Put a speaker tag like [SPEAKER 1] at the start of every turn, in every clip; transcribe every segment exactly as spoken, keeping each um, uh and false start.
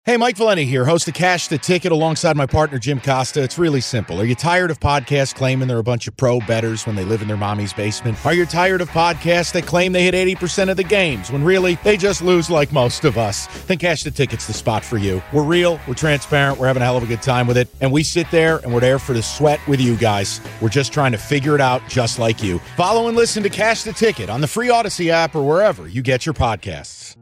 [SPEAKER 1] Hey, Mike Valenti here, host of Cash the Ticket alongside my partner, Jim Costa. It's really simple. Are you tired of podcasts claiming they're a bunch of pro bettors when they live in their mommy's basement? Are you tired of podcasts that claim they hit eighty percent of the games when really they just lose like most of us? Then Cash the Ticket's the spot for you. We're real, we're transparent, we're having a hell of a good time with it, and we sit there and we're there for the sweat with you guys. We're just trying to figure it out just like you. Follow and listen to Cash the Ticket on the free Odyssey app or wherever you get your podcasts.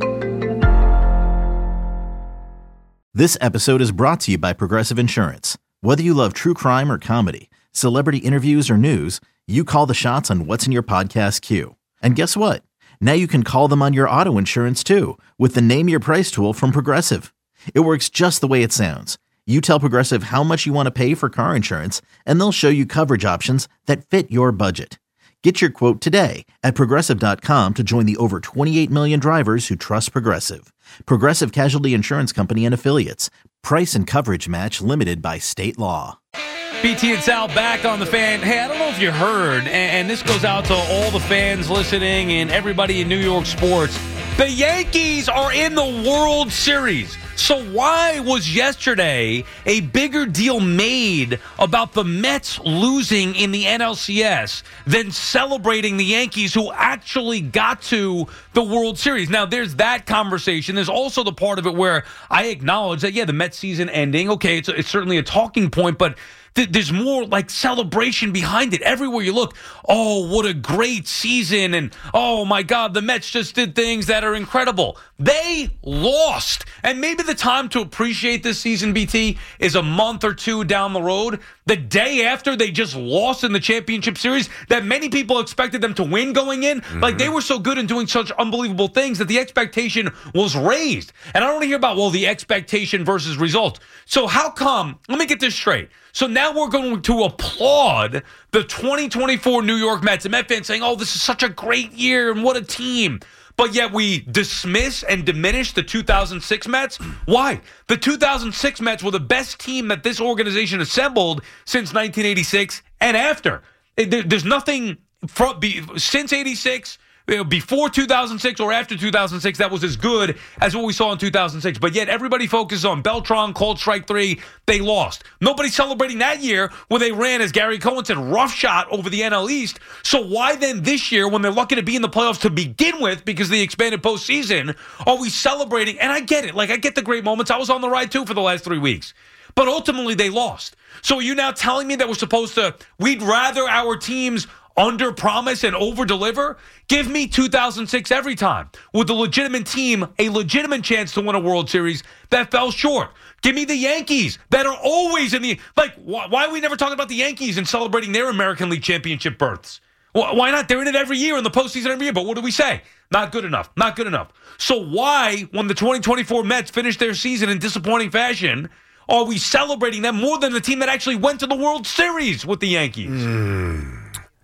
[SPEAKER 2] This episode is brought to you by Progressive Insurance. Whether you love true crime or comedy, celebrity interviews or news, you call the shots on what's in your podcast queue. And guess what? Now you can call them on your auto insurance too with the Name Your Price tool from Progressive. It works just the way it sounds. You tell Progressive how much you want to pay for car insurance, and they'll show you coverage options that fit your budget. Get your quote today at Progressive dot com to join the over twenty-eight million drivers who trust Progressive. Progressive Casualty Insurance Company and Affiliates. Price and coverage match limited by state law.
[SPEAKER 3] B T and Sal back on the Fan. Hey, I don't know if you heard, and, and this goes out to all the fans listening and everybody in New York sports. The Yankees are in the World Series. So why was yesterday a bigger deal made about the Mets losing in the N L C S than celebrating the Yankees who actually got to the World Series? Now, there's that conversation. There's also the part of it where I acknowledge that, yeah, the Mets season ending, okay, it's, it's certainly a talking point, but th- there's more like celebration behind it. Everywhere you look, oh, what a great season, and oh my God, the Mets just did things that are incredible. They lost, and maybe the time to appreciate this season, B T, is a month or two down the road. The day after they just lost in the championship series that many people expected them to win going in. Mm-hmm. Like, they were so good and doing such unbelievable things that the expectation was raised. And I don't want to hear about, well, the expectation versus result. So how come, let me get this straight. So now we're going to applaud the twenty twenty-four New York Mets and Met fans saying, oh, this is such a great year and what a team. But yet we dismiss and diminish the two thousand six Mets? Why? The two thousand six Mets were the best team that this organization assembled since nineteen eighty-six and after. There's nothing from, since eighty-six, before two thousand six or after two thousand six that was as good as what we saw in two thousand six. But yet everybody focuses on Beltran, called strike three. They lost. Nobody's celebrating that year where they ran, as Gary Cohen said, roughshod over the N L East. So why then this year, when they're lucky to be in the playoffs to begin with because of the expanded postseason, are we celebrating? And I get it. Like, I get the great moments. I was on the ride too for the last three weeks. But ultimately they lost. So are you now telling me that we're supposed to, we'd rather our teams under promise and over deliver? Give me two thousand six every time with a legitimate team, a legitimate chance to win a World Series that fell short. Give me the Yankees that are always in the, like, why, why are we never talking about the Yankees and celebrating their American League championship berths? Why not? They're in it every year, in the postseason every year. But what do we say? Not good enough. Not good enough. So why, when the twenty twenty-four Mets finished their season in disappointing fashion, are we celebrating them more than the team that actually went to the World Series with the Yankees?
[SPEAKER 4] Mm.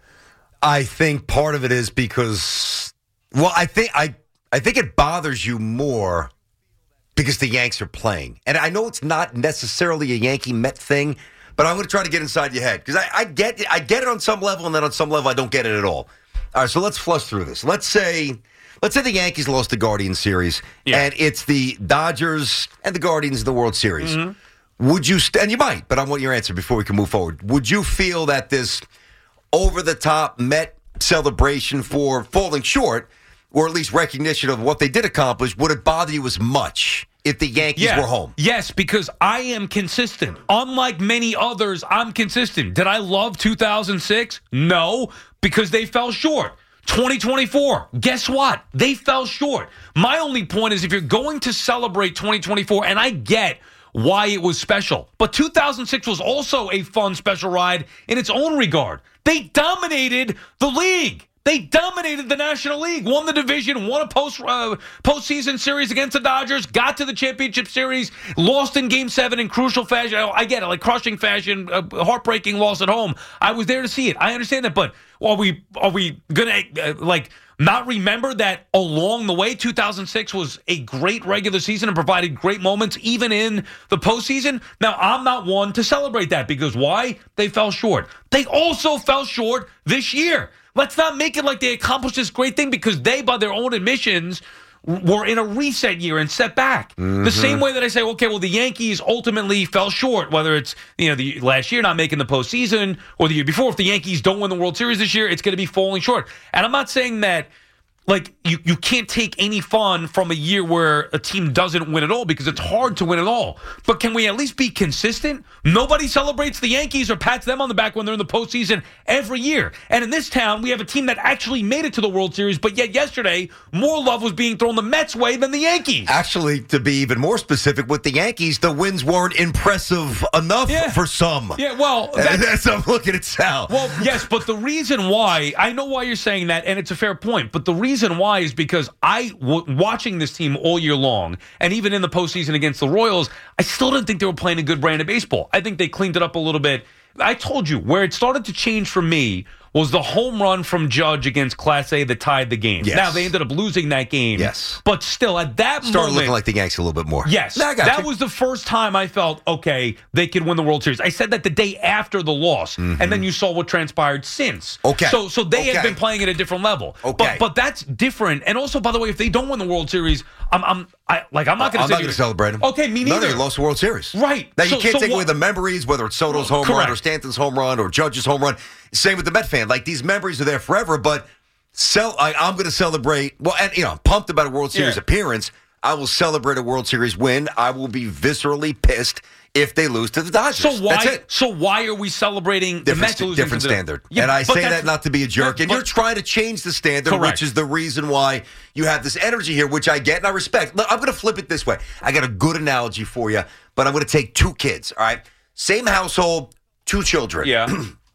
[SPEAKER 4] I think part of it is because, well, I think I I think it bothers you more because the Yanks are playing. And I know it's not necessarily a Yankee Met thing, but I'm going to try to get inside your head because I, I get I get it on some level, and then on some level I don't get it at all. All right, so let's flush through this. Let's say let's say the Yankees lost the Guardians series, yeah. and it's the Dodgers and the Guardians in the World Series. Mm-hmm. Would you, st- and you might, but I want your answer before we can move forward. Would you feel that this over-the-top Met celebration for falling short, or at least recognition of what they did accomplish, would it bother you as much if the Yankees
[SPEAKER 3] yeah.
[SPEAKER 4] were home?
[SPEAKER 3] Yes, because I am consistent. Unlike many others, I'm consistent. Did I love two thousand six? No, because they fell short. twenty twenty-four, guess what? They fell short. My only point is, if you're going to celebrate twenty twenty-four, and I get why it was special, but two thousand six was also a fun special ride in its own regard. They dominated the league. They dominated the National League, won the division, won a post uh, postseason series against the Dodgers, got to the championship series, lost in Game Seven in crucial fashion. I get it, like crushing fashion, a heartbreaking loss at home. I was there to see it. I understand that, but are we are we gonna uh, like not remember that along the way, two thousand six was a great regular season and provided great moments even in the postseason? Now, I'm not one to celebrate that because why? They fell short. They also fell short this year. Let's not make it like they accomplished this great thing because they, by their own admissions, were in a reset year and set back. Mm-hmm. The same way that I say, okay, well, the Yankees ultimately fell short, whether it's, you know, the last year not making the postseason or the year before. If the Yankees don't win the World Series this year, it's going to be falling short. And I'm not saying that, like, you, you can't take any fun from a year where a team doesn't win at all because it's hard to win at all. But can we at least be consistent? Nobody celebrates the Yankees or pats them on the back when they're in the postseason every year. And in this town, we have a team that actually made it to the World Series, but yet yesterday, more love was being thrown the Mets' way than the Yankees.
[SPEAKER 4] Actually, to be even more specific, with the Yankees, the wins weren't impressive enough
[SPEAKER 3] yeah.
[SPEAKER 4] for some.
[SPEAKER 3] Yeah, well,
[SPEAKER 4] that's, that's I'm looking at Sal.
[SPEAKER 3] Well, yes, but the reason why, I know why you're saying that, and it's a fair point, but the reason reason why is because I, w- watching this team all year long, and even in the postseason against the Royals, I still didn't think they were playing a good brand of baseball. I think they cleaned it up a little bit. I told you, where it started to change for me was the home run from Judge against Class A that tied the game.
[SPEAKER 4] Yes.
[SPEAKER 3] Now, they ended up losing that game.
[SPEAKER 4] Yes.
[SPEAKER 3] But still, at that
[SPEAKER 4] Started
[SPEAKER 3] moment...
[SPEAKER 4] looking like the Yanks a little bit more.
[SPEAKER 3] Yes.
[SPEAKER 4] No, I got
[SPEAKER 3] that
[SPEAKER 4] you.
[SPEAKER 3] was the first time I felt, okay, they could win the World Series. I said that the day after the loss, mm-hmm. and then you saw what transpired since.
[SPEAKER 4] Okay.
[SPEAKER 3] So so they
[SPEAKER 4] okay.
[SPEAKER 3] have been playing at a different level.
[SPEAKER 4] Okay.
[SPEAKER 3] But, but that's different. And also, by the way, if they don't win the World Series, I'm, I'm I, like, I'm not going to
[SPEAKER 4] I'm not going to celebrate them.
[SPEAKER 3] Okay, me neither.
[SPEAKER 4] No, they lost the World Series.
[SPEAKER 3] Right.
[SPEAKER 4] Now, you
[SPEAKER 3] So-
[SPEAKER 4] can't
[SPEAKER 3] so
[SPEAKER 4] take
[SPEAKER 3] what-
[SPEAKER 4] away the memories, whether it's Soto's home
[SPEAKER 3] Correct.
[SPEAKER 4] run or Stanton's home run or Judge's home run. Same with the Met fan. Like, these memories are there forever, but cel- I, I'm going to celebrate. Well, and, you know, I'm pumped about a World Series
[SPEAKER 3] Yeah.
[SPEAKER 4] appearance. I will celebrate a World Series win. I will be viscerally pissed if they lose to the Dodgers.
[SPEAKER 3] So why?
[SPEAKER 4] That's it.
[SPEAKER 3] So why are we celebrating the
[SPEAKER 4] Different,
[SPEAKER 3] Mets
[SPEAKER 4] st-
[SPEAKER 3] losing
[SPEAKER 4] different
[SPEAKER 3] to the,
[SPEAKER 4] standard.
[SPEAKER 3] Yeah,
[SPEAKER 4] and I
[SPEAKER 3] but
[SPEAKER 4] say
[SPEAKER 3] that's-
[SPEAKER 4] that not to be a jerk. And
[SPEAKER 3] but-
[SPEAKER 4] you're trying to change the standard,
[SPEAKER 3] Correct.
[SPEAKER 4] which is the reason why you have this energy here, which I get and I respect. Look, I'm going to flip it this way. I got a good analogy for you, but I'm going to take two kids, all right? Same household, two children.
[SPEAKER 3] Yeah.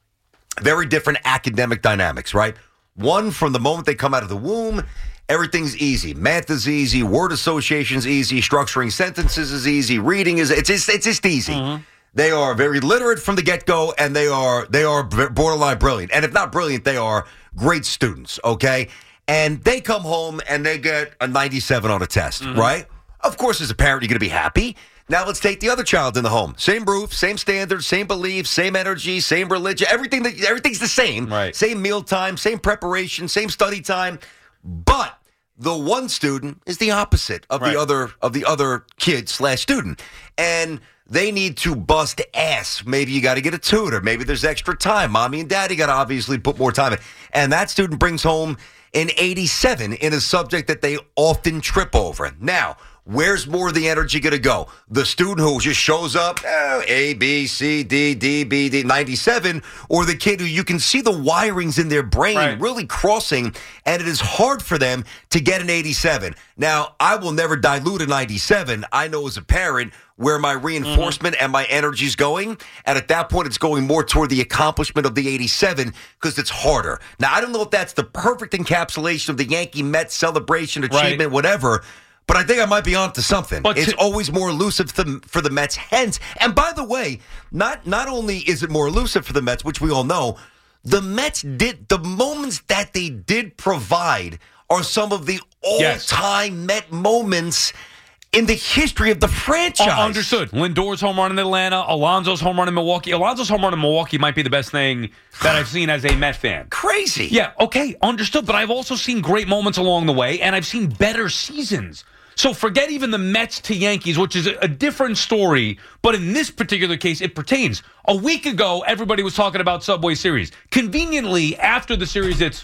[SPEAKER 4] Very different academic dynamics, right? One, from the moment they come out of the womb, everything's easy. Math is easy. Word association's easy. Structuring sentences is easy. Reading is it's just, it's just easy. Mm-hmm. They are very literate from the get-go, and they are they are borderline brilliant. And if not brilliant, they are great students, okay? And they come home, and they get a ninety-seven on a test, mm-hmm. right? Of course, as a parent, you're going to be happy. Now let's take the other child in the home. Same roof, same standards, same beliefs, same energy, same religion. Everything that everything's the same.
[SPEAKER 3] Right.
[SPEAKER 4] Same meal time, same preparation, same study time. But the one student is the opposite of
[SPEAKER 3] Right.
[SPEAKER 4] the other of the other kid slash student. And they need to bust ass. Maybe you got to get a tutor. Maybe there's extra time. Mommy and daddy got to obviously put more time in. And that student brings home an eighty-seven in a subject that they often trip over. Now, where's more of the energy going to go? The student who just shows up, oh, A, B, C, D, D, B, D, ninety-seven, or the kid who you can see the wirings in their brain
[SPEAKER 3] Right.
[SPEAKER 4] really crossing, and it is hard for them to get an eighty-seven. Now, I will never dilute a ninety-seven. I know as a parent where my reinforcement mm-hmm. and my energy is going, and at that point, it's going more toward the accomplishment of the eighty-seven because it's harder. Now, I don't know if that's the perfect encapsulation of the Yankee Mets celebration, achievement,
[SPEAKER 3] Right.
[SPEAKER 4] whatever, but I think I might be onto something.
[SPEAKER 3] But
[SPEAKER 4] it's
[SPEAKER 3] to-
[SPEAKER 4] always more elusive for the, for the Mets. Hence, and by the way, not not only is it more elusive for the Mets, which we all know, the Mets did, the moments that they did provide are some of the all-time
[SPEAKER 3] Yes.
[SPEAKER 4] Met moments in the history of the franchise.
[SPEAKER 3] Uh, understood. Lindor's home run in Atlanta, Alonso's home run in Milwaukee. Alonso's home run in Milwaukee might be the best thing that I've seen as a Met fan.
[SPEAKER 4] Crazy.
[SPEAKER 3] Yeah, okay, understood. But I've also seen great moments along the way, and I've seen better seasons. So forget even the Mets to Yankees, which is a, a different story. But in this particular case, it pertains. A week ago, everybody was talking about Subway Series. Conveniently, after the series, it's,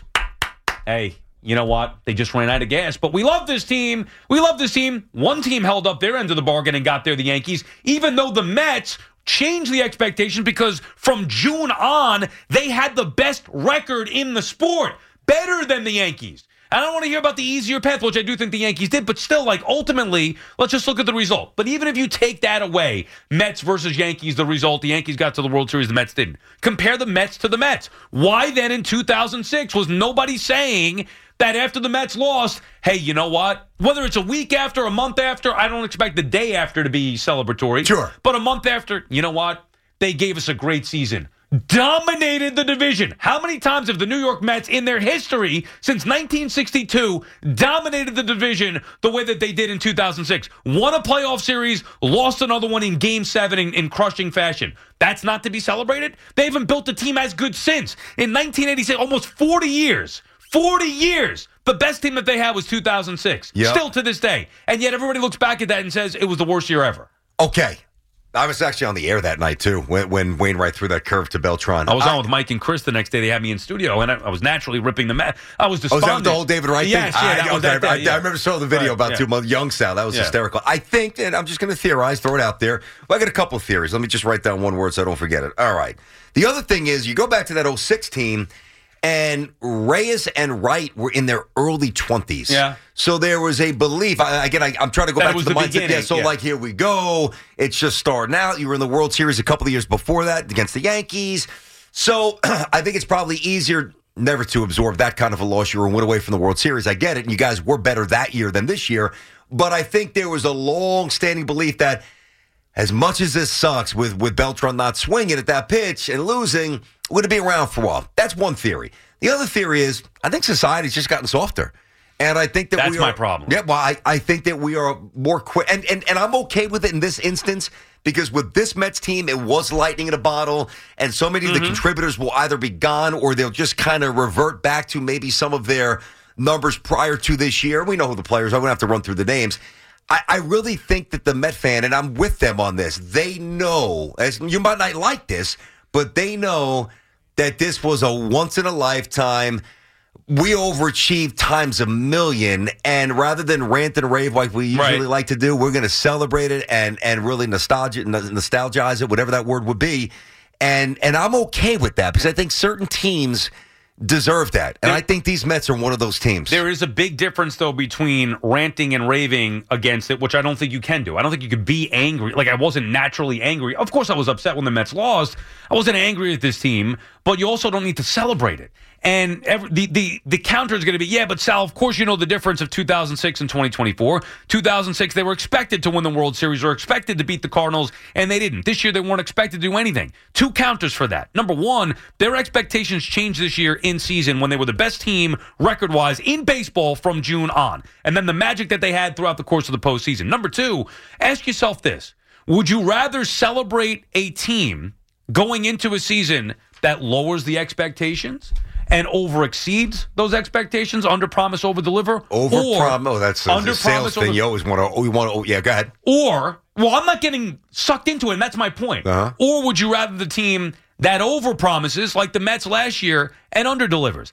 [SPEAKER 3] hey, you know what? They just ran out of gas. But we love this team. We love this team. One team held up their end of the bargain and got there, the Yankees, even though the Mets changed the expectation because from June on, they had the best record in the sport. Better than the Yankees. I don't want to hear about the easier path, which I do think the Yankees did, but still, like, ultimately, let's just look at the result. But even if you take that away, Mets versus Yankees, the result, the Yankees got to the World Series, the Mets didn't. Compare the Mets to the Mets. Why then in two thousand six was nobody saying that after the Mets lost, hey, you know what? Whether it's a week after, a month after, I don't expect the day after to be celebratory.
[SPEAKER 4] Sure.
[SPEAKER 3] But a month after, you know what? They gave us a great season. Dominated the division. How many times have the New York Mets in their history since nineteen sixty-two dominated the division the way that they did in two thousand six? Won a playoff series, lost another one in game seven in, in crushing fashion. That's not to be celebrated? They haven't built a team as good since. In nineteen eighty-six, almost forty years. forty years. The best team that they had was two thousand six.
[SPEAKER 4] Yep.
[SPEAKER 3] Still to this day. And yet everybody looks back at that and says it was the worst year ever.
[SPEAKER 4] Okay. I was actually on the air that night, too, when, when Wainwright threw that curve to Beltran.
[SPEAKER 3] I was
[SPEAKER 4] I,
[SPEAKER 3] on with Mike and Chris the next day. They had me in studio, and I, I was naturally ripping the mat. I was
[SPEAKER 4] Oh,
[SPEAKER 3] despondent.
[SPEAKER 4] was that the whole David Wright
[SPEAKER 3] yes,
[SPEAKER 4] thing?
[SPEAKER 3] Yeah,
[SPEAKER 4] I,
[SPEAKER 3] that was
[SPEAKER 4] okay,
[SPEAKER 3] that day,
[SPEAKER 4] I,
[SPEAKER 3] yeah.
[SPEAKER 4] I remember saw the video
[SPEAKER 3] Right,
[SPEAKER 4] about
[SPEAKER 3] yeah.
[SPEAKER 4] two months young Sal. That was
[SPEAKER 3] Yeah.
[SPEAKER 4] hysterical. I think, and I'm just going to theorize, throw it out there. Well, I got a couple of theories. Let me just write down one word so I don't forget it. All right. The other thing is, you go back to that oh six team, and Reyes and Wright were in their early twenties. Yeah. So there was a belief. I, again, I, I'm trying to go
[SPEAKER 3] That
[SPEAKER 4] back
[SPEAKER 3] was
[SPEAKER 4] to the,
[SPEAKER 3] the
[SPEAKER 4] mindset.
[SPEAKER 3] beginning,
[SPEAKER 4] Yeah, so,
[SPEAKER 3] yeah.
[SPEAKER 4] like, here we go. It's just starting out. You were in the World Series a couple of years before that against the Yankees. So I think it's probably easier never to absorb that kind of a loss. You were one away from the World Series. I get it. And you guys were better that year than this year. But I think there was a long-standing belief that as much as this sucks with, with Beltran not swinging at that pitch and losing, we're going to be around for a while. That's one theory. The other theory is I think society's just gotten softer. And I think that
[SPEAKER 3] That's
[SPEAKER 4] we are,
[SPEAKER 3] my problem.
[SPEAKER 4] Yeah, well, I, I think that we are more quick. And, and, and I'm okay with it in this instance because with this Mets team, it was lightning in a bottle. And so many
[SPEAKER 3] Mm-hmm.
[SPEAKER 4] of the contributors will either be gone or they'll just kind of revert back to maybe some of their numbers prior to this year. We know who the players are. We don't have to run through the names. I, I really think that the Met fan, and I'm with them on this, they know, as you might not like this, but they know that this was a once-in-a-lifetime, we overachieved times a million, and rather than rant and rave like we usually
[SPEAKER 3] Right.
[SPEAKER 4] like to do, we're going to celebrate it and and really nostalgia, nostalgize it, whatever that word would be. And and I'm okay with that because I think certain teams deserve that. And
[SPEAKER 3] There-
[SPEAKER 4] I think these Mets are one of those teams.
[SPEAKER 3] There is a big difference, though, between ranting and raving against it, which I don't think you can do. I don't think you could be angry. Like, I wasn't naturally angry. Of course, I was upset when the Mets lost. I wasn't angry at this team, but you also don't need to celebrate it. And every, the, the, the counter is going to be, yeah, but Sal, of course you know the difference of two thousand six and twenty twenty-four. two thousand six, they were expected to win the World Series or expected to beat the Cardinals, and they didn't. This year, they weren't expected to do anything. Two counters for that. Number one, their expectations changed this year in season when they were the best team record-wise in baseball from June on. And then the magic that they had throughout the course of the postseason. Number two, ask yourself this. Would you rather celebrate a team going into a season that lowers the expectations and over exceeds those expectations, under promise, over deliver?
[SPEAKER 4] Over
[SPEAKER 3] or
[SPEAKER 4] promise. Oh, that's a,
[SPEAKER 3] under
[SPEAKER 4] a sales
[SPEAKER 3] promise,
[SPEAKER 4] thing.
[SPEAKER 3] over-
[SPEAKER 4] You always want to. Oh, you want to. Oh, yeah, go ahead.
[SPEAKER 3] Or, well, I'm not getting sucked into it, and that's my point.
[SPEAKER 4] Uh-huh.
[SPEAKER 3] Or would you rather the team that over promises, like the Mets last year, and under delivers?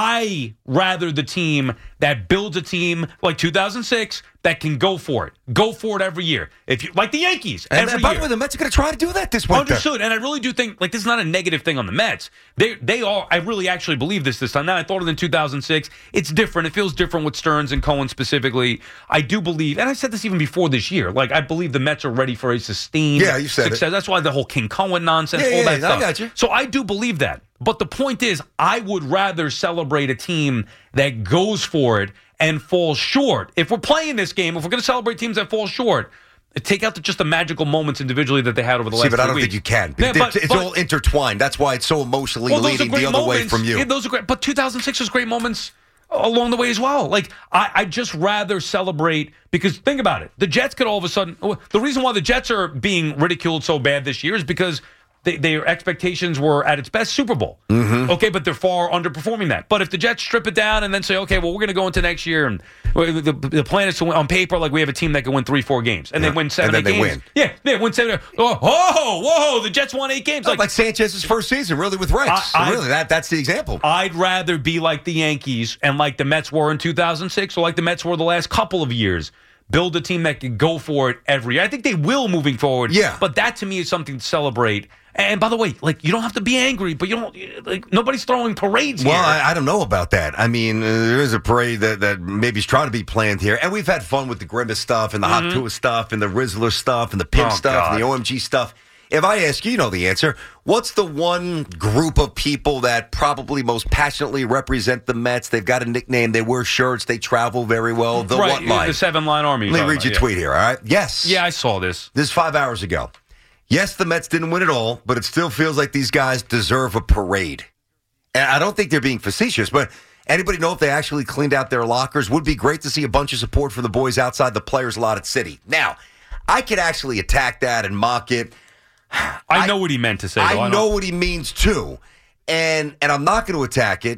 [SPEAKER 3] I rather the team that builds a team like two thousand six that can go for it, go for it every year. If you like the Yankees,
[SPEAKER 4] And,
[SPEAKER 3] every
[SPEAKER 4] and by
[SPEAKER 3] year.
[SPEAKER 4] the way, the Mets are going to try to do that this winter.
[SPEAKER 3] Understood, and I really do think like this is not a negative thing on the Mets. They they are. I really actually believe this this time. Now I thought it in two thousand six. It's different. It feels different with Stearns and Cohen specifically. I do believe, and I said this even before this year. Like I believe the Mets are ready for a sustained
[SPEAKER 4] Yeah, you said it.
[SPEAKER 3] success. That's why the whole King Cohen nonsense,
[SPEAKER 4] Yeah,
[SPEAKER 3] all
[SPEAKER 4] yeah,
[SPEAKER 3] that
[SPEAKER 4] yeah, I
[SPEAKER 3] stuff.
[SPEAKER 4] got you.
[SPEAKER 3] So I do believe that. But the point is, I would rather celebrate a team that goes for it and falls short. If we're playing this game, if we're going to celebrate teams that fall short, take out the, just the magical moments individually that they had over the
[SPEAKER 4] See,
[SPEAKER 3] last
[SPEAKER 4] but I
[SPEAKER 3] three
[SPEAKER 4] don't
[SPEAKER 3] weeks.
[SPEAKER 4] think you can.
[SPEAKER 3] Yeah, but-
[SPEAKER 4] it's
[SPEAKER 3] but-
[SPEAKER 4] all intertwined. That's why it's so emotionally
[SPEAKER 3] well, those are
[SPEAKER 4] leading
[SPEAKER 3] great
[SPEAKER 4] the other
[SPEAKER 3] moments.
[SPEAKER 4] way from you.
[SPEAKER 3] Yeah, those are great. But two thousand six was great moments along the way as well. Like, I, I'd just rather celebrate because think about it. The Jets could all of a sudden, the reason why the Jets are being ridiculed so bad this year is because They, their expectations were at its best Super Bowl. Mm-hmm. Okay, but they're far underperforming that. But if the Jets strip it down and then say, okay, well, we're going to go into next year and the, the plan is to win on paper, like we have a team that can win three, four games. And
[SPEAKER 4] Yeah.
[SPEAKER 3] they win seven,
[SPEAKER 4] And then
[SPEAKER 3] eight
[SPEAKER 4] they
[SPEAKER 3] games.
[SPEAKER 4] win.
[SPEAKER 3] Yeah, they win seven. Oh, whoa, whoa, the Jets won eight games.
[SPEAKER 4] like, like Sanchez's first season, really, with Rex.
[SPEAKER 3] I-
[SPEAKER 4] So
[SPEAKER 3] I-
[SPEAKER 4] really, that that's the example.
[SPEAKER 3] I'd rather be like the Yankees and like the Mets were in two thousand six or like the Mets were the last couple of years. Build a team that can go for it every year. I think they will moving forward.
[SPEAKER 4] Yeah.
[SPEAKER 3] But that to me is something to celebrate. And by the way, like you don't have to be angry, but you don't like nobody's throwing parades
[SPEAKER 4] Well,
[SPEAKER 3] here.
[SPEAKER 4] I, I don't know about that. I mean, uh, there is a parade that, that maybe is trying to be planned here. And we've had fun with the Grimace stuff and the Hot Tour stuff and the Rizzler stuff and the Pimp
[SPEAKER 3] Oh,
[SPEAKER 4] stuff and the
[SPEAKER 3] God.
[SPEAKER 4] O M G stuff. If I ask you, you know the answer. What's the one group of people that probably most passionately represent the Mets? They've got a nickname. They wear shirts. They travel very well. The
[SPEAKER 3] right,
[SPEAKER 4] what line?
[SPEAKER 3] the seven line army.
[SPEAKER 4] Let me
[SPEAKER 3] you're
[SPEAKER 4] read
[SPEAKER 3] talking
[SPEAKER 4] your
[SPEAKER 3] about,
[SPEAKER 4] tweet here, all right? Yes.
[SPEAKER 3] Yeah. yeah, I saw this.
[SPEAKER 4] This is five hours ago. Yes, the Mets didn't win it all, but it still feels like these guys deserve a parade. And I don't think they're being facetious, but anybody know if they actually cleaned out their lockers? Would be great to see a bunch of support for the boys outside the players' lot at City. Now, I could actually attack that and mock it.
[SPEAKER 3] I,
[SPEAKER 4] I-
[SPEAKER 3] know what he meant to say.
[SPEAKER 4] I
[SPEAKER 3] though.
[SPEAKER 4] know what he means too, and and I'm not going to attack it.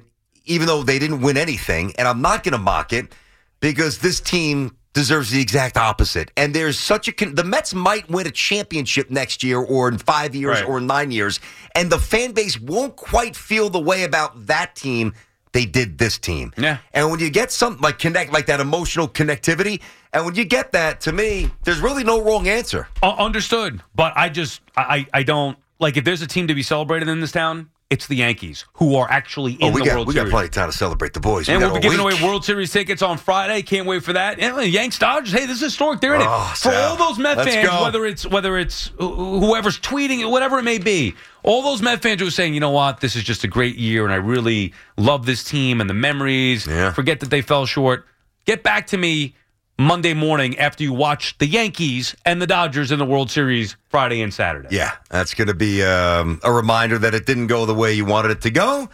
[SPEAKER 4] even though they didn't win anything, and I'm not going to mock it because this team deserves the exact opposite. And there's such a con- the Mets might win a championship next year or in five years
[SPEAKER 3] right.
[SPEAKER 4] or nine years, and the fan base won't quite feel the way about that team they did this team.
[SPEAKER 3] Yeah.
[SPEAKER 4] And when you get something like connect, like that emotional connectivity, and when you get that, to me, there's really no wrong answer.
[SPEAKER 3] Uh, understood. But I just, I, I don't, like, if there's a team to be celebrated in this town, it's the Yankees, who are actually in
[SPEAKER 4] oh, we
[SPEAKER 3] the
[SPEAKER 4] got,
[SPEAKER 3] World
[SPEAKER 4] we
[SPEAKER 3] Series.
[SPEAKER 4] We got plenty of time to celebrate the boys.
[SPEAKER 3] And
[SPEAKER 4] we
[SPEAKER 3] we'll be giving
[SPEAKER 4] week.
[SPEAKER 3] away World Series tickets on Friday. Can't wait for that. And Yanks Dodgers, hey, this is historic. They're in
[SPEAKER 4] oh,
[SPEAKER 3] it. For
[SPEAKER 4] Sal,
[SPEAKER 3] all those Met
[SPEAKER 4] let's
[SPEAKER 3] fans,
[SPEAKER 4] go.
[SPEAKER 3] whether it's whether it's whoever's tweeting it, whatever it may be, all those Met fans who are saying, you know what, this is just a great year, and I really love this team and the memories.
[SPEAKER 4] Yeah.
[SPEAKER 3] Forget that they fell short. Get back to me Monday morning after you watch the Yankees and the Dodgers in the World Series Friday and Saturday.
[SPEAKER 4] Yeah, that's going to be um, a reminder that it didn't go the way you wanted it to go.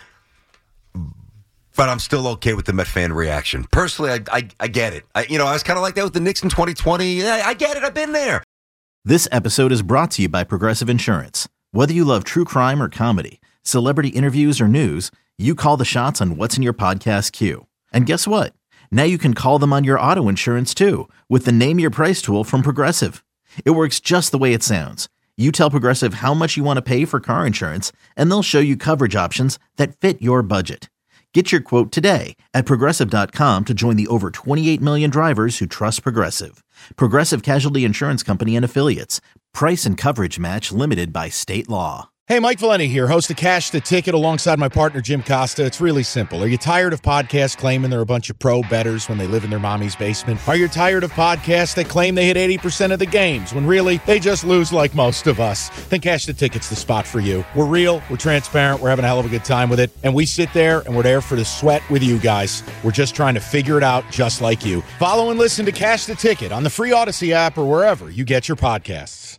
[SPEAKER 4] But I'm still okay with the Met fan reaction. Personally, I I, I get it. I, you know, I was kind of like that with the Knicks in twenty twenty. I, I get it. I've been there.
[SPEAKER 2] This episode is brought to you by Progressive Insurance. Whether you love true crime or comedy, celebrity interviews or news, you call the shots on what's in your podcast queue. And guess what? Now you can call them on your auto insurance too with the Name Your Price tool from Progressive. It works just the way it sounds. You tell Progressive how much you want to pay for car insurance, and they'll show you coverage options that fit your budget. Get your quote today at Progressive dot com to join the over twenty-eight million drivers who trust Progressive. Progressive Casualty Insurance Company and Affiliates. Price and coverage match limited by state law.
[SPEAKER 1] Hey, Mike Valeni here, host of Cash the Ticket alongside my partner, Jim Costa. It's really simple. Are you tired of podcasts claiming they're a bunch of pro bettors when they live in their mommy's basement? Are you tired of podcasts that claim they hit eighty percent of the games when really they just lose like most of us? Then Cash the Ticket's the spot for you. We're real, we're transparent, we're having a hell of a good time with it, and we sit there and we're there for the sweat with you guys. We're just trying to figure it out just like you. Follow and listen to Cash the Ticket on the free Odyssey app or wherever you get your podcasts.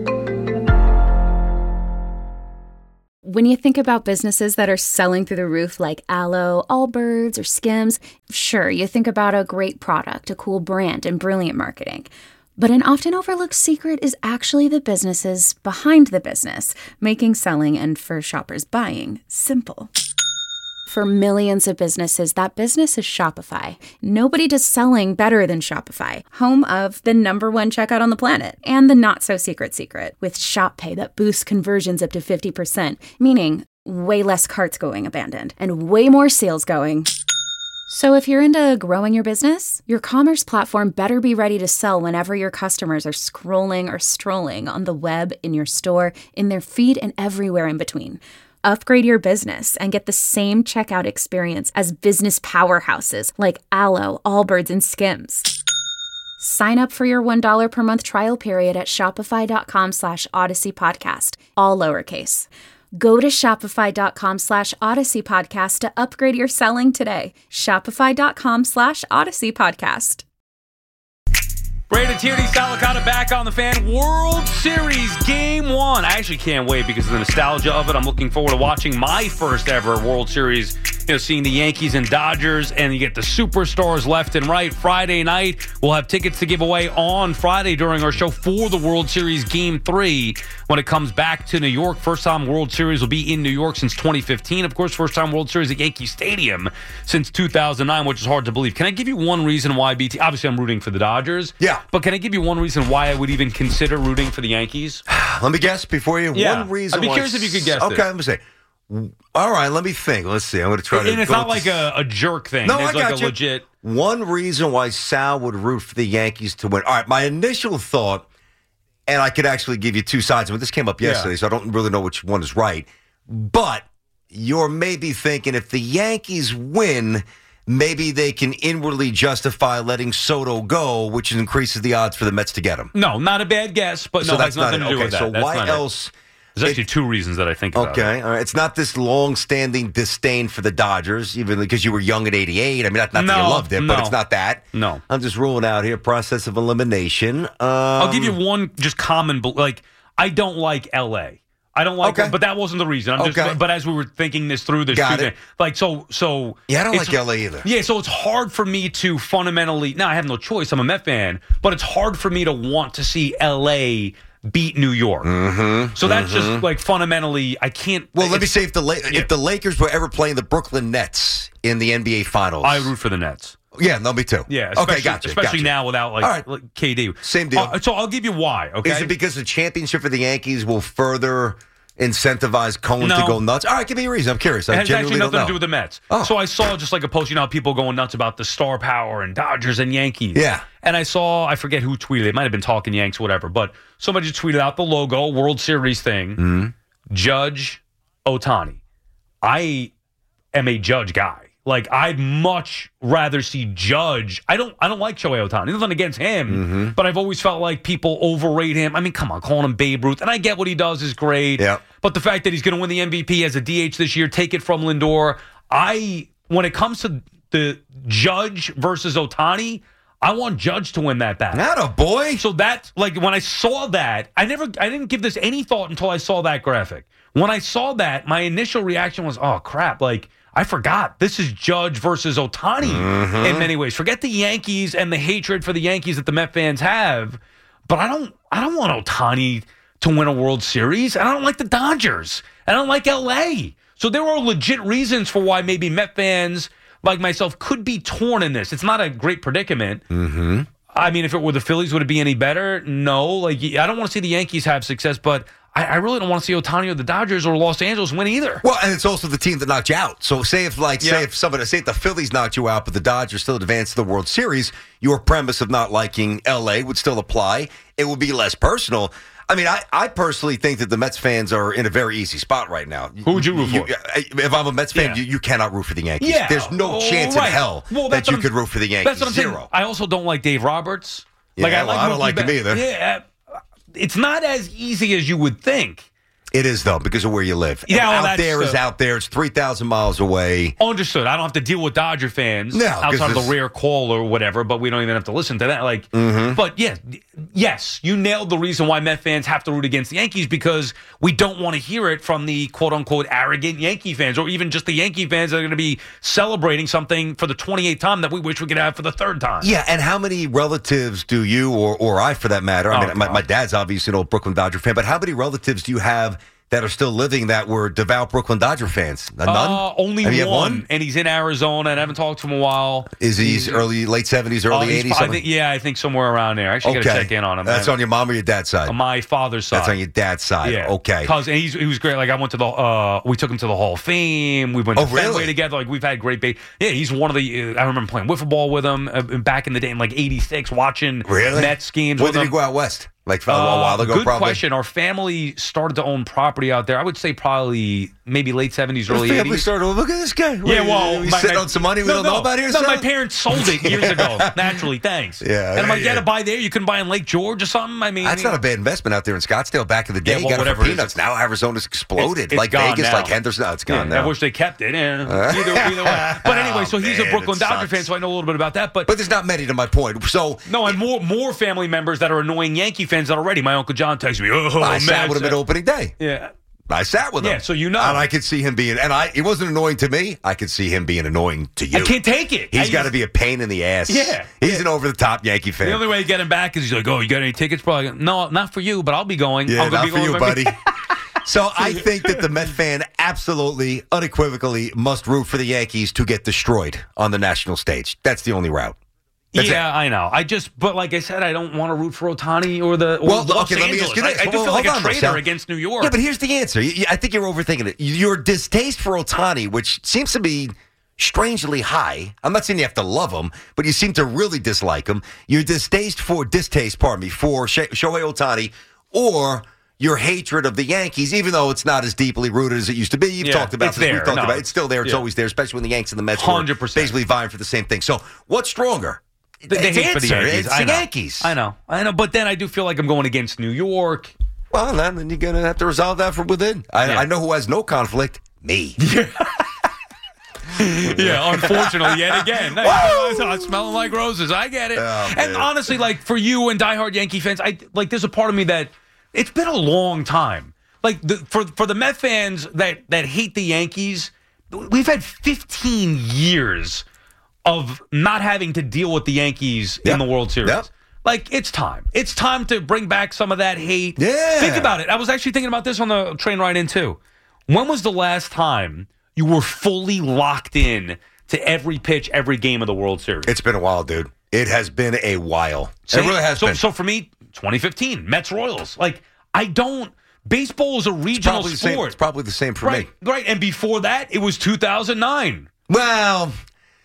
[SPEAKER 5] When you think about businesses that are selling through the roof like Aloe, Allbirds, or Skims, sure, you think about a great product, a cool brand, and brilliant marketing. But an often overlooked secret is actually the businesses behind the business, making selling and, for shoppers, buying simple. For millions of businesses, that business is Shopify. Nobody does selling better than Shopify, home of the number one checkout on the planet, and the not-so-secret secret, with Shop Pay that boosts conversions up to fifty percent, meaning way less carts going abandoned, and way more sales going. So if you're into growing your business, your commerce platform better be ready to sell whenever your customers are scrolling or strolling on the web, in your store, in their feed, and everywhere in between. Upgrade your business and get the same checkout experience as business powerhouses like Aloe, Allbirds, and Skims. Sign up for your one dollar per month trial period at shopify.com slash Odyssey Podcast, all lowercase. Go to shopify.com slash Odyssey Podcast to upgrade your selling today. Shopify.com slash Odyssey Podcast.
[SPEAKER 3] Brandon Tierney, Salicata back on the Fan. World Series Game one. I actually can't wait because of the nostalgia of it. I'm looking forward to watching my first ever World Series, you know, seeing the Yankees and Dodgers, and you get the superstars left and right. Friday night, we'll have tickets to give away on Friday during our show for the World Series Game three when it comes back to New York. First time World Series will be in New York since twenty fifteen. Of course, first time World Series at Yankee Stadium since two thousand nine, which is hard to believe. Can I give you one reason why B T? Obviously, I'm rooting for the Dodgers.
[SPEAKER 4] Yeah.
[SPEAKER 3] But can I give you one reason why I would even consider rooting for the Yankees?
[SPEAKER 4] Let me guess before you.
[SPEAKER 3] Yeah.
[SPEAKER 4] One reason
[SPEAKER 3] I'd be
[SPEAKER 4] why
[SPEAKER 3] curious if you could guess
[SPEAKER 4] Okay,
[SPEAKER 3] it.
[SPEAKER 4] I'm going to say. All right, let me think. Let's see. I'm going to try
[SPEAKER 3] And
[SPEAKER 4] to.
[SPEAKER 3] it's
[SPEAKER 4] go
[SPEAKER 3] not
[SPEAKER 4] with
[SPEAKER 3] like
[SPEAKER 4] this.
[SPEAKER 3] a, a jerk thing.
[SPEAKER 4] No,
[SPEAKER 3] it's
[SPEAKER 4] I
[SPEAKER 3] like
[SPEAKER 4] got
[SPEAKER 3] a
[SPEAKER 4] you.
[SPEAKER 3] legit.
[SPEAKER 4] One reason why Sal would root for the Yankees to win. All right, my initial thought, and I could actually give you two sides of it. This came up yesterday,
[SPEAKER 3] Yeah.
[SPEAKER 4] so I don't really know which one is right. But you're maybe thinking if the Yankees win, maybe they can inwardly justify letting Soto go, which increases the odds for the Mets to get him.
[SPEAKER 3] No, not a bad guess, but
[SPEAKER 4] So
[SPEAKER 3] no,
[SPEAKER 4] that's
[SPEAKER 3] has nothing
[SPEAKER 4] not
[SPEAKER 3] to
[SPEAKER 4] it.
[SPEAKER 3] do
[SPEAKER 4] Okay,
[SPEAKER 3] with that.
[SPEAKER 4] so
[SPEAKER 3] That's
[SPEAKER 4] why
[SPEAKER 3] not it.
[SPEAKER 4] else?
[SPEAKER 3] There's actually
[SPEAKER 4] it-
[SPEAKER 3] two reasons that I think about
[SPEAKER 4] Okay,
[SPEAKER 3] it.
[SPEAKER 4] all right. It's not this long-standing disdain for the Dodgers, even because you were young at eighty-eight. I mean, not, not that
[SPEAKER 3] No,
[SPEAKER 4] you loved it,
[SPEAKER 3] no.
[SPEAKER 4] but it's not that.
[SPEAKER 3] No.
[SPEAKER 4] I'm just ruling out here process of elimination. Um,
[SPEAKER 3] I'll give you one just common, bel- like, I don't like L A. I don't like
[SPEAKER 4] Okay.
[SPEAKER 3] it, but that wasn't the reason. I'm
[SPEAKER 4] Okay.
[SPEAKER 3] just, but as we were thinking this through, there's
[SPEAKER 4] Got
[SPEAKER 3] two
[SPEAKER 4] it.
[SPEAKER 3] things. Like, so, so.
[SPEAKER 4] Yeah, I don't
[SPEAKER 3] it's-
[SPEAKER 4] like L A either.
[SPEAKER 3] Yeah, so it's hard for me to fundamentally. Now I have no choice. I'm a Met fan, but it's hard for me to want to see L A beat New York.
[SPEAKER 4] Mm-hmm,
[SPEAKER 3] so that's
[SPEAKER 4] mm-hmm.
[SPEAKER 3] just like fundamentally, I can't.
[SPEAKER 4] Well, let me say if the La-
[SPEAKER 3] yeah.
[SPEAKER 4] if the Lakers were ever playing the Brooklyn Nets in the N B A Finals,
[SPEAKER 3] I root for the Nets.
[SPEAKER 4] Yeah, no, me too.
[SPEAKER 3] Yeah, especially,
[SPEAKER 4] okay, gotcha.
[SPEAKER 3] Especially
[SPEAKER 4] gotcha.
[SPEAKER 3] now without like,
[SPEAKER 4] All right.
[SPEAKER 3] like K D.
[SPEAKER 4] Same deal.
[SPEAKER 3] Uh, so I'll give you why. Okay,
[SPEAKER 4] is it because the championship for the Yankees will further incentivize Cohen
[SPEAKER 3] no.
[SPEAKER 4] to go nuts? All right, give me a reason. I'm curious. I
[SPEAKER 3] it has
[SPEAKER 4] genuinely
[SPEAKER 3] actually nothing
[SPEAKER 4] don't know.
[SPEAKER 3] to do with the Mets.
[SPEAKER 4] Oh.
[SPEAKER 3] So I saw just like a post, you know, how people going nuts about the star power and Dodgers and Yankees.
[SPEAKER 4] Yeah.
[SPEAKER 3] And I saw, I forget who tweeted, it might have been Talking Yanks, whatever, but somebody just tweeted out the logo, World Series thing,
[SPEAKER 4] mm-hmm.
[SPEAKER 3] Judge, Ohtani. I am a Judge guy. Like, I'd much rather see Judge. I don't I don't like Shohei Ohtani. Nothing against him,
[SPEAKER 4] mm-hmm.
[SPEAKER 3] but I've always felt like people overrate him. I mean, come on, calling him Babe Ruth. And I get what he does is great.
[SPEAKER 4] Yeah.
[SPEAKER 3] But the fact that he's going to win the M V P as a D H this year, take it from Lindor. I, when it comes to the Judge versus Ohtani, I want Judge to win that battle.
[SPEAKER 4] Not a boy.
[SPEAKER 3] So that's like when I saw that, I never, I didn't give this any thought until I saw that graphic. When I saw that, my initial reaction was, oh crap, like I forgot this is Judge versus Ohtani
[SPEAKER 4] mm-hmm.
[SPEAKER 3] in many ways. Forget the Yankees and the hatred for the Yankees that the Met fans have, but I don't, I don't want Ohtani to win a World Series. And I don't like the Dodgers. I don't like L A. So there are legit reasons for why maybe Met fans like myself could be torn in this. It's not a great predicament.
[SPEAKER 4] Mm-hmm.
[SPEAKER 3] I mean, if it were the Phillies, would it be any better? No. Like, I don't want to see the Yankees have success, but I, I really don't want to see Ohtani or the Dodgers or Los Angeles win either.
[SPEAKER 4] Well, and it's also the team that knocked you out. So say if, like,
[SPEAKER 3] Yeah.
[SPEAKER 4] say if somebody, say if the Phillies knocked you out, but the Dodgers still advanced to the World Series, your premise of not liking L A would still apply. It would be less personal. I mean, I, I personally think that the Mets fans are in a very easy spot right now.
[SPEAKER 3] Who would you root for?
[SPEAKER 4] If I'm a Mets fan,
[SPEAKER 3] Yeah.
[SPEAKER 4] you, you cannot root for the Yankees.
[SPEAKER 3] Yeah.
[SPEAKER 4] There's no
[SPEAKER 3] Oh,
[SPEAKER 4] chance
[SPEAKER 3] right.
[SPEAKER 4] in hell
[SPEAKER 3] Well,
[SPEAKER 4] that
[SPEAKER 3] that's
[SPEAKER 4] you
[SPEAKER 3] what
[SPEAKER 4] could
[SPEAKER 3] I'm-
[SPEAKER 4] root for the Yankees.
[SPEAKER 3] That's what I'm
[SPEAKER 4] Zero.
[SPEAKER 3] saying. I also don't like Dave Roberts.
[SPEAKER 4] Yeah,
[SPEAKER 3] like, I,
[SPEAKER 4] well,
[SPEAKER 3] like
[SPEAKER 4] I don't
[SPEAKER 3] Mookie
[SPEAKER 4] like him
[SPEAKER 3] Betts.
[SPEAKER 4] either.
[SPEAKER 3] Yeah, it's not as easy as you would think.
[SPEAKER 4] It is, though, because of where you live.
[SPEAKER 3] Yeah,
[SPEAKER 4] And
[SPEAKER 3] well,
[SPEAKER 4] out
[SPEAKER 3] that's
[SPEAKER 4] there is
[SPEAKER 3] the-
[SPEAKER 4] out there. It's three thousand miles away.
[SPEAKER 3] Understood. I don't have to deal with Dodger fans
[SPEAKER 4] No, 'cause
[SPEAKER 3] outside of the
[SPEAKER 4] this-
[SPEAKER 3] rare call or whatever, but we don't even have to listen to that. Like,
[SPEAKER 4] Mm-hmm.
[SPEAKER 3] but yeah, yes, you nailed the reason why Met fans have to root against the Yankees because we don't want to hear it from the quote unquote arrogant Yankee fans or even just the Yankee fans that are going to be celebrating something for the twenty-eighth time that we wish we could have for the third time.
[SPEAKER 4] Yeah, and how many relatives do you, or or I for that matter, I
[SPEAKER 3] Oh,
[SPEAKER 4] mean, my,
[SPEAKER 3] God.
[SPEAKER 4] my dad's obviously an old Brooklyn Dodger fan, but how many relatives do you have that are still living that were devout Brooklyn Dodger fans? None?
[SPEAKER 3] Uh, only
[SPEAKER 4] Have you
[SPEAKER 3] one,
[SPEAKER 4] had one?
[SPEAKER 3] and he's in Arizona, and I haven't talked to him in a while.
[SPEAKER 4] Is he
[SPEAKER 3] He's-
[SPEAKER 4] early, late seventies,
[SPEAKER 3] uh,
[SPEAKER 4] early
[SPEAKER 3] he's
[SPEAKER 4] eighties?
[SPEAKER 3] probably- I think, yeah, I think somewhere around there. I actually got to check in on him.
[SPEAKER 4] That's
[SPEAKER 3] man.
[SPEAKER 4] on your mom or your dad's side?
[SPEAKER 3] On my father's side.
[SPEAKER 4] That's on your dad's side.
[SPEAKER 3] Yeah.
[SPEAKER 4] Okay.
[SPEAKER 3] Cause and he's, he was great. Like I went to the, uh, we took him to the Hall of Fame. We went to
[SPEAKER 4] Oh, really?
[SPEAKER 3] Fenway together. Like we've had great. Ba- yeah, he's one of the. Uh, I remember playing wiffle ball with him uh, back in the day in like eighty-six, watching
[SPEAKER 4] Really?
[SPEAKER 3] Mets games
[SPEAKER 4] When
[SPEAKER 3] with
[SPEAKER 4] did
[SPEAKER 3] him.
[SPEAKER 4] he go out west? Like a
[SPEAKER 3] Uh,
[SPEAKER 4] while ago,
[SPEAKER 3] good
[SPEAKER 4] probably?
[SPEAKER 3] question. Our family started to own property out there. I would say probably maybe late seventies,
[SPEAKER 4] Your
[SPEAKER 3] early
[SPEAKER 4] family
[SPEAKER 3] eighties.
[SPEAKER 4] started, look at this guy.
[SPEAKER 3] Yeah, well,
[SPEAKER 4] he's
[SPEAKER 3] my-
[SPEAKER 4] sitting
[SPEAKER 3] my-
[SPEAKER 4] on some money we
[SPEAKER 3] no,
[SPEAKER 4] don't
[SPEAKER 3] no,
[SPEAKER 4] know about here.
[SPEAKER 3] No, my
[SPEAKER 4] son?
[SPEAKER 3] parents sold it years ago. Naturally, thanks.
[SPEAKER 4] Yeah,
[SPEAKER 3] and I'm like,
[SPEAKER 4] yeah.
[SPEAKER 3] yeah, to buy there, you couldn't buy in Lake George or something. I mean,
[SPEAKER 4] That's not a bad investment out there in Scottsdale back in the day.
[SPEAKER 3] Yeah,
[SPEAKER 4] you
[SPEAKER 3] well,
[SPEAKER 4] got it
[SPEAKER 3] whatever
[SPEAKER 4] for
[SPEAKER 3] it is.
[SPEAKER 4] peanuts. Now Arizona's exploded.
[SPEAKER 3] It's- it's
[SPEAKER 4] like
[SPEAKER 3] gone
[SPEAKER 4] Vegas,
[SPEAKER 3] now.
[SPEAKER 4] like Henderson. No, it's gone
[SPEAKER 3] Yeah,
[SPEAKER 4] now.
[SPEAKER 3] I wish they kept it. Eh, either, either way. But anyway, so
[SPEAKER 4] Oh,
[SPEAKER 3] he's
[SPEAKER 4] man,
[SPEAKER 3] a Brooklyn
[SPEAKER 4] it
[SPEAKER 3] Dodger
[SPEAKER 4] sucks.
[SPEAKER 3] fan, so I know a little bit about that. But,
[SPEAKER 4] But there's not many to my point. So
[SPEAKER 3] no, and more more family members that are annoying Yankee fans already. My Uncle John texts me, oh,
[SPEAKER 4] I
[SPEAKER 3] man.
[SPEAKER 4] sat with him at opening day.
[SPEAKER 3] Yeah.
[SPEAKER 4] I sat with him.
[SPEAKER 3] Yeah, so you know.
[SPEAKER 4] And I could see him being, and I, it wasn't annoying to me. I could see him being annoying to you.
[SPEAKER 3] I can't take it.
[SPEAKER 4] He's
[SPEAKER 3] I-
[SPEAKER 4] got to be a pain in the ass.
[SPEAKER 3] Yeah.
[SPEAKER 4] He's
[SPEAKER 3] Yeah.
[SPEAKER 4] an over the top Yankee fan.
[SPEAKER 3] The only way to get him back is he's like, oh, you got any tickets? Probably. No, not for you, but I'll be going.
[SPEAKER 4] yeah,
[SPEAKER 3] I'm gonna
[SPEAKER 4] not
[SPEAKER 3] be
[SPEAKER 4] for
[SPEAKER 3] going
[SPEAKER 4] you,
[SPEAKER 3] with
[SPEAKER 4] buddy.
[SPEAKER 3] me.
[SPEAKER 4] So I think that the Met fan absolutely, unequivocally must root for the Yankees to get destroyed on the national stage. That's the only route. That's
[SPEAKER 3] yeah,
[SPEAKER 4] it.
[SPEAKER 3] I know. I just, but like I said, I don't want to root for Ohtani or the or
[SPEAKER 4] Well,
[SPEAKER 3] Los
[SPEAKER 4] okay, let me
[SPEAKER 3] Angeles.
[SPEAKER 4] ask you this.
[SPEAKER 3] I, I do
[SPEAKER 4] Well,
[SPEAKER 3] feel like
[SPEAKER 4] hold
[SPEAKER 3] a
[SPEAKER 4] on,
[SPEAKER 3] traitor
[SPEAKER 4] Marcel.
[SPEAKER 3] against New York.
[SPEAKER 4] Yeah, but here's the answer. You- you- I think you're overthinking it. Your distaste for Ohtani, which seems to be strangely high. I'm not saying you have to love him, but you seem to really dislike him. Your distaste for distaste, pardon me, for Sho- Shohei Ohtani, or your hatred of the Yankees, even though it's not as deeply rooted as it used to be. You've
[SPEAKER 3] Yeah,
[SPEAKER 4] talked about
[SPEAKER 3] it's
[SPEAKER 4] this. We've
[SPEAKER 3] there.
[SPEAKER 4] talked
[SPEAKER 3] No,
[SPEAKER 4] about it. It's still there. It's
[SPEAKER 3] yeah.
[SPEAKER 4] always there, especially when the Yanks and the Mets
[SPEAKER 3] one
[SPEAKER 4] were
[SPEAKER 3] hundred percent.
[SPEAKER 4] basically vying for the same thing. So what's stronger?
[SPEAKER 3] The, the
[SPEAKER 4] It's
[SPEAKER 3] hate for the
[SPEAKER 4] answer.
[SPEAKER 3] Yankees.
[SPEAKER 4] It's
[SPEAKER 3] I
[SPEAKER 4] the
[SPEAKER 3] know.
[SPEAKER 4] Yankees.
[SPEAKER 3] I know. I know. But then I do feel like I'm going against New York.
[SPEAKER 4] Well, then you're going to have to resolve that from within. I,
[SPEAKER 3] Yeah.
[SPEAKER 4] I know who has no conflict. Me.
[SPEAKER 3] Yeah, unfortunately, yet again. It's not smelling like roses. I get it.
[SPEAKER 4] Oh,
[SPEAKER 3] and
[SPEAKER 4] man.
[SPEAKER 3] honestly, like for you and diehard Yankee fans, I like there's a part of me that it's been a long time. Like the, for for the Met fans that that hate the Yankees, we've had fifteen years of not having to deal with the Yankees
[SPEAKER 4] Yep.
[SPEAKER 3] in the World Series.
[SPEAKER 4] Yep.
[SPEAKER 3] Like, it's time. It's time to bring back some of that hate.
[SPEAKER 4] Yeah.
[SPEAKER 3] Think about it. I was actually thinking about this on the train ride in, too. When was the last time you were fully locked in to every pitch, every game of the World Series?
[SPEAKER 4] It's been a while, dude. It has been a while.
[SPEAKER 3] See,
[SPEAKER 4] it really has
[SPEAKER 3] so,
[SPEAKER 4] been.
[SPEAKER 3] So for me, twenty fifteen, Mets Royals. Like, I don't. Baseball is a regional
[SPEAKER 4] it's
[SPEAKER 3] sport.
[SPEAKER 4] Same, it's probably the same for
[SPEAKER 3] right,
[SPEAKER 4] me.
[SPEAKER 3] Right. And before that, it was two thousand nine.
[SPEAKER 4] Well,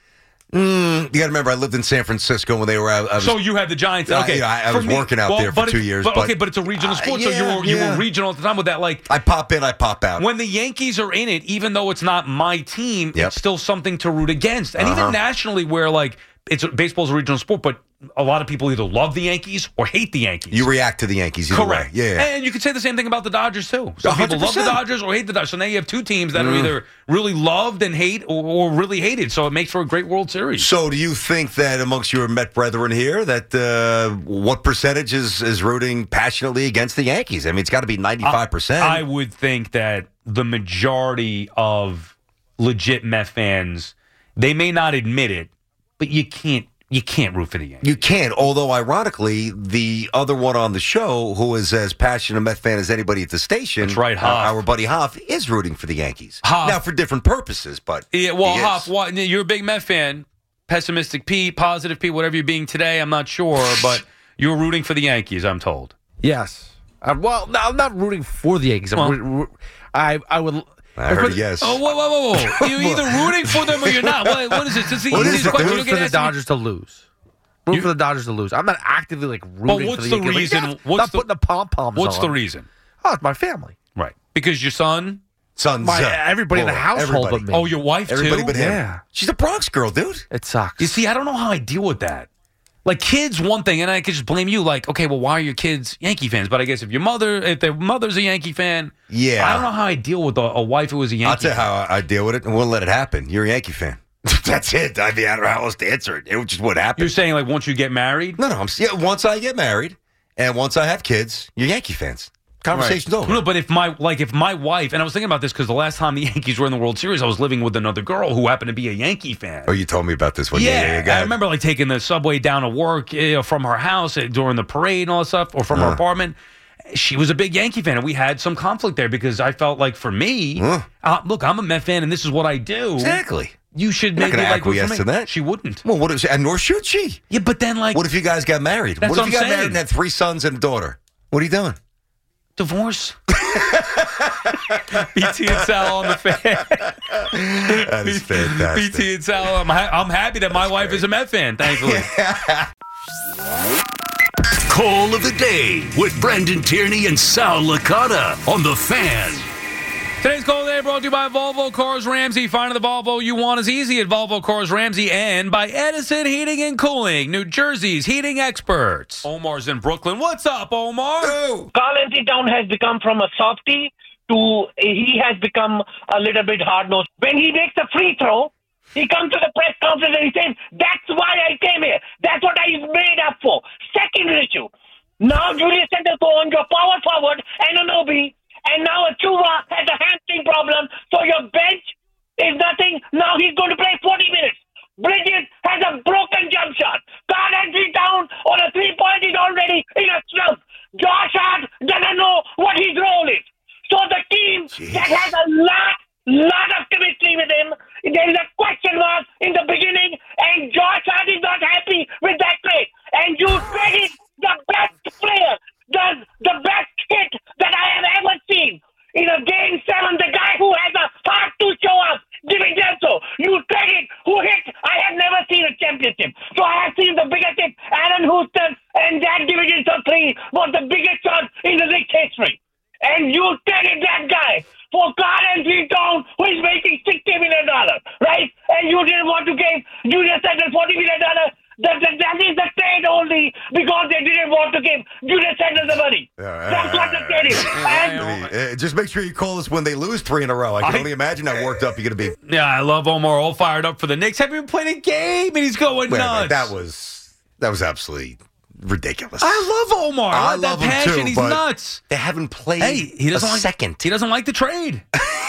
[SPEAKER 4] mm, you got to remember, I lived in San Francisco when they were out. I was,
[SPEAKER 3] so you had the Giants. Okay,
[SPEAKER 4] I, I
[SPEAKER 3] for
[SPEAKER 4] was
[SPEAKER 3] me,
[SPEAKER 4] working out
[SPEAKER 3] well,
[SPEAKER 4] there for two
[SPEAKER 3] it,
[SPEAKER 4] years.
[SPEAKER 3] But,
[SPEAKER 4] but,
[SPEAKER 3] okay, but it's a regional
[SPEAKER 4] uh,
[SPEAKER 3] sport,
[SPEAKER 4] yeah,
[SPEAKER 3] so you were you
[SPEAKER 4] yeah.
[SPEAKER 3] were regional at the time with that. Like,
[SPEAKER 4] I pop in, I pop out.
[SPEAKER 3] when the Yankees are in it, even though it's not my team,
[SPEAKER 4] Yep.
[SPEAKER 3] it's still something to root against. And
[SPEAKER 4] Uh-huh.
[SPEAKER 3] even nationally, where like it's baseball's a regional sport, but a lot of people either love the Yankees or hate the Yankees.
[SPEAKER 4] You react to the Yankees. Either
[SPEAKER 3] Correct.
[SPEAKER 4] Way. Yeah.
[SPEAKER 3] And you could say the same thing about the Dodgers, too. Some
[SPEAKER 4] one hundred
[SPEAKER 3] people love the
[SPEAKER 4] percent.
[SPEAKER 3] Dodgers or hate the Dodgers. So now you have two teams that
[SPEAKER 4] Mm.
[SPEAKER 3] are either really loved and hate or, or really hated. So it makes for a great World Series.
[SPEAKER 4] So, do you think that amongst your Met brethren here, that uh, what percentage is, is rooting passionately against the Yankees? I mean, it's got to be ninety-five percent.
[SPEAKER 3] I would think that the majority of legit Met fans, they may not admit it, but you can't you can't root for the Yankees.
[SPEAKER 4] You can, although ironically, the other one on the show, who is as passionate a Met fan as anybody at the station,
[SPEAKER 3] That's right,
[SPEAKER 4] uh,
[SPEAKER 3] Hoff.
[SPEAKER 4] our buddy Hoff, is rooting for the Yankees.
[SPEAKER 3] Hoff.
[SPEAKER 4] Now, for different purposes, but
[SPEAKER 3] Yeah, well,
[SPEAKER 4] he is.
[SPEAKER 3] Hoff, what, you're a big Met fan. Pessimistic Pete, positive Pete, whatever you're being today, I'm not sure, but you're rooting for the Yankees, I'm told.
[SPEAKER 6] Yes. Uh, well, no, I'm not rooting for the Yankees. I'm
[SPEAKER 3] Well-
[SPEAKER 6] roo- roo- I I would.
[SPEAKER 4] I heard
[SPEAKER 6] for
[SPEAKER 4] a
[SPEAKER 6] the-
[SPEAKER 4] yes.
[SPEAKER 3] Oh, whoa, whoa, whoa, whoa. You're either rooting for them or you're not. What, what is this? This is the
[SPEAKER 4] What is
[SPEAKER 3] easiest
[SPEAKER 4] it,
[SPEAKER 3] question
[SPEAKER 4] dude?
[SPEAKER 3] you
[SPEAKER 6] Root
[SPEAKER 3] can
[SPEAKER 6] for the
[SPEAKER 3] ask me.
[SPEAKER 6] Dodgers to lose. Root
[SPEAKER 3] You-
[SPEAKER 6] for the Dodgers to lose. I'm not actively like rooting
[SPEAKER 3] Well,
[SPEAKER 6] for
[SPEAKER 3] what's
[SPEAKER 6] the
[SPEAKER 3] the
[SPEAKER 6] Yankees. Like,
[SPEAKER 3] reason?
[SPEAKER 6] yeah,
[SPEAKER 3] What's
[SPEAKER 6] not
[SPEAKER 3] the-
[SPEAKER 6] putting the pom poms on.
[SPEAKER 3] What's the reason?
[SPEAKER 6] Oh, it's my family.
[SPEAKER 3] Right. Because your son?
[SPEAKER 4] Sons,
[SPEAKER 6] My
[SPEAKER 4] uh,
[SPEAKER 6] everybody in the
[SPEAKER 4] plural,
[SPEAKER 6] household
[SPEAKER 4] everybody.
[SPEAKER 6] but me.
[SPEAKER 3] Oh, your wife,
[SPEAKER 4] Everybody
[SPEAKER 3] too?
[SPEAKER 4] but him.
[SPEAKER 6] Yeah.
[SPEAKER 4] She's a Bronx girl, dude.
[SPEAKER 6] It sucks.
[SPEAKER 3] You see, I don't know how I deal with that. Like, kids, one thing, and I could just blame you. Like, okay, well, why are your kids Yankee fans? But I guess if your mother, if their mother's a Yankee fan,
[SPEAKER 4] Yeah.
[SPEAKER 3] I don't know how I deal with a, a wife who is a Yankee
[SPEAKER 4] I'll tell you
[SPEAKER 3] fan.
[SPEAKER 4] how I I deal with it, and we'll let it happen. You're a Yankee fan. That's it. I mean, I don't know how else to answer it. It just would happen.
[SPEAKER 3] You're saying, like, once you get married?
[SPEAKER 4] No, no. I'm yeah, once I get married and once I have kids, you're Yankee fans. Conversation's over.
[SPEAKER 3] No, but if my like if my wife, and I was thinking about this because the last time the Yankees were in the World Series, I was living with another girl who happened to be a Yankee fan.
[SPEAKER 4] Oh, you told me about this one.
[SPEAKER 3] Yeah,
[SPEAKER 4] Yeah, yeah, yeah, go
[SPEAKER 3] I
[SPEAKER 4] ahead.
[SPEAKER 3] remember like taking the subway down to work you know, from her house uh, during the parade and all that stuff, or from her
[SPEAKER 4] Uh.
[SPEAKER 3] apartment. She was a big Yankee fan, and we had some conflict there because I felt like for me,
[SPEAKER 4] Huh.
[SPEAKER 3] uh, look, I'm a Met fan, and this is what I do.
[SPEAKER 4] Exactly.
[SPEAKER 3] You should
[SPEAKER 4] You're not
[SPEAKER 3] maybe
[SPEAKER 4] gonna
[SPEAKER 3] like root for
[SPEAKER 4] acquiesce
[SPEAKER 3] me.
[SPEAKER 4] to that.
[SPEAKER 3] She wouldn't.
[SPEAKER 4] Well, what is, and nor should she.
[SPEAKER 3] Yeah, but then like
[SPEAKER 4] What if you guys got married?
[SPEAKER 3] That's
[SPEAKER 4] what if
[SPEAKER 3] what
[SPEAKER 4] you
[SPEAKER 3] I'm
[SPEAKER 4] got married
[SPEAKER 3] saying.
[SPEAKER 4] and had three sons and a daughter? What are you doing?
[SPEAKER 3] divorce. B T and Sal on the fan.
[SPEAKER 4] That is fantastic.
[SPEAKER 3] B T and Sal. I'm, ha- I'm happy that my wife is a Met fan, thankfully.
[SPEAKER 7] Call of the day with Brendan Tierney and Sal Licata on the Fan.
[SPEAKER 3] Today's call of the day brought to you by Volvo Cars Ramsey. Finding the Volvo you want is easy at Volvo Cars Ramsey, and by Edison Heating and Cooling, New Jersey's heating experts. Omar's in Brooklyn. What's up, Omar?
[SPEAKER 8] Carl Anthony Town has become from a softie to he has become a little bit hard-nosed. When he makes a free throw, he comes to the press conference and he says, that's why I came here. That's what I made up for. Second issue. Now Julius Centerfold, your power forward, Anunoby, and now Achuva has a hamstring problem, so your bench is nothing. Now he's going to play forty minutes. Bridges has a broken jump shot. Carl Anthony Town on a three-point is already in a slump. Josh Hart doesn't know what his role is. So the team
[SPEAKER 4] Jeez.
[SPEAKER 8] that has a lot, lot of chemistry with him, there is a question mark in the beginning, and Josh Hart is not happy with that play. And you traded the best player, the, the best hit that I have ever seen. In a game seven, the guy who has a heart to show up, DiVincenzo. You traded who hit. I have never seen a championship. So I have seen the biggest hit. Aaron Houston and that DiVincenzo three was the biggest shot in the league history. And you traded that guy for Carl Anthony Town, who is making sixty million dollars, right? And you didn't want to give Julius Randle forty million dollars. That, that, that is the trade only because they didn't want to give Julius Randle the money.
[SPEAKER 4] Yeah,
[SPEAKER 8] That's what the trade is. And
[SPEAKER 4] Uh, just make sure you call us when they lose three in a row. I can
[SPEAKER 3] I-
[SPEAKER 4] only imagine how worked up you're going to be.
[SPEAKER 3] Yeah, I love Omar all fired up for the Knicks. Haven't even played a game, and he's going
[SPEAKER 4] Wait,
[SPEAKER 3] nuts.
[SPEAKER 4] wait, that was that was absolutely ridiculous.
[SPEAKER 3] I love Omar. I,
[SPEAKER 4] I
[SPEAKER 3] love
[SPEAKER 4] love
[SPEAKER 3] that
[SPEAKER 4] him
[SPEAKER 3] passion.
[SPEAKER 4] too,
[SPEAKER 3] He's
[SPEAKER 4] but
[SPEAKER 3] nuts.
[SPEAKER 4] They haven't played
[SPEAKER 3] Hey, he doesn't
[SPEAKER 4] a
[SPEAKER 3] like
[SPEAKER 4] second.
[SPEAKER 3] He doesn't like the trade.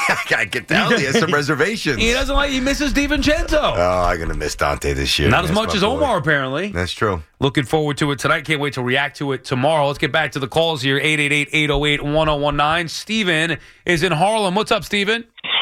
[SPEAKER 4] I can tell he has some reservations.
[SPEAKER 3] He doesn't like. He misses DiVincenzo.
[SPEAKER 4] Oh, I'm gonna miss Dante this year.
[SPEAKER 3] Not as
[SPEAKER 4] That's
[SPEAKER 3] much
[SPEAKER 4] my
[SPEAKER 3] as
[SPEAKER 4] boy.
[SPEAKER 3] Omar, apparently.
[SPEAKER 4] That's true.
[SPEAKER 3] Looking forward to it tonight. Can't wait to react to it tomorrow. Let's get back to the calls here. eight eight eight, eight oh eight, one oh one nine. Steven is in Harlem. What's up, Steven?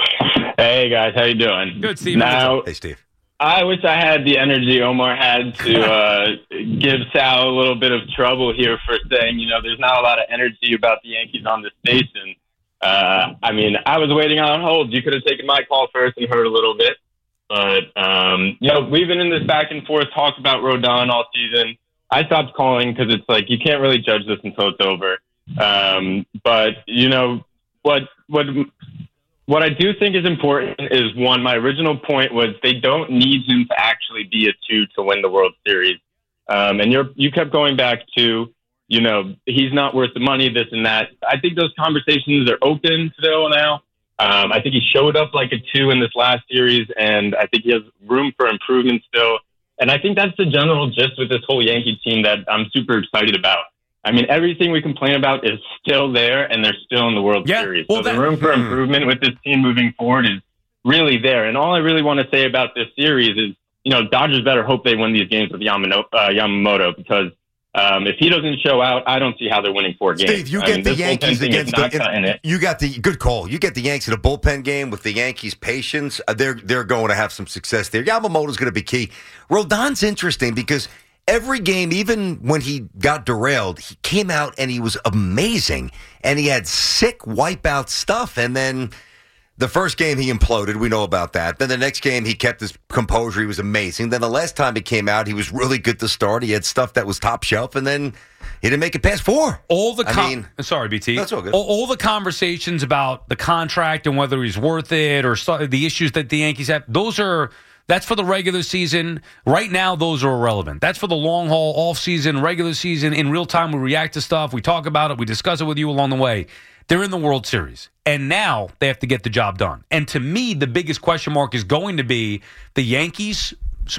[SPEAKER 9] Hey, guys. How you doing?
[SPEAKER 3] Good, Steven.
[SPEAKER 9] Now,
[SPEAKER 4] Hey, Steve.
[SPEAKER 9] I wish I had the energy Omar had to uh, give Sal a little bit of trouble here for saying, you know, there's not a lot of energy about the Yankees on the station. Uh, I mean, I was waiting on hold. You could have taken my call first and heard a little bit. But, um, you know, we've been in this back and forth talk about Rodon all season. I stopped calling because it's like you can't really judge this until it's over. Um, but, you know, what what what I do think is important is, one, my original point was they don't need him to actually be a two to win the World Series. Um, and you're, you kept going back to, you know, he's not worth the money, this and that. I think those conversations are open still now. Um, I think he showed up like a two in this last series, and I think he has room for improvement still. And I think that's the general gist with this whole Yankee team that I'm super excited about. I mean, everything we complain about is still there, and they're still in the World
[SPEAKER 3] Yeah,
[SPEAKER 9] Series.
[SPEAKER 3] well,
[SPEAKER 9] so
[SPEAKER 3] that-
[SPEAKER 9] the room for improvement with this team moving forward is really there. And all I really want to say about this series is, you know, Dodgers better hope they win these games with Yamano- uh, Yamamoto, because um, if he doesn't show out, I don't see how they're winning four games.
[SPEAKER 4] Steve, you
[SPEAKER 9] I
[SPEAKER 4] get
[SPEAKER 9] mean,
[SPEAKER 4] the
[SPEAKER 9] this bullpen
[SPEAKER 4] Yankees
[SPEAKER 9] thing is
[SPEAKER 4] against
[SPEAKER 9] not
[SPEAKER 4] the.
[SPEAKER 9] cutting it.
[SPEAKER 4] You got the good call. You get the Yankees in a bullpen game with the Yankees' patience. Uh, they're they're going to have some success there. Yamamoto's going to be key. Rodon's interesting because every game, even when he got derailed, he came out and he was amazing, and he had sick wipeout stuff, and then. The first game, he imploded. We know about that. Then the next game, he kept his composure. He was amazing. Then the last time he came out, he was really good to start. He had stuff that was top shelf, and then he didn't make it past four.
[SPEAKER 3] All the
[SPEAKER 4] I
[SPEAKER 3] com-
[SPEAKER 4] mean,
[SPEAKER 3] sorry, B T.
[SPEAKER 4] that's all good.
[SPEAKER 3] All, all the conversations about the contract and whether he's worth it, or so, the issues that the Yankees have, those are that's for the regular season. Right now, those are irrelevant. That's for the long haul, off season, regular season. In real time, we react to stuff. We talk about it. We discuss it with you along the way. They're in the World Series, and now they have to get the job done. And to me, the biggest question mark is going to be the Yankees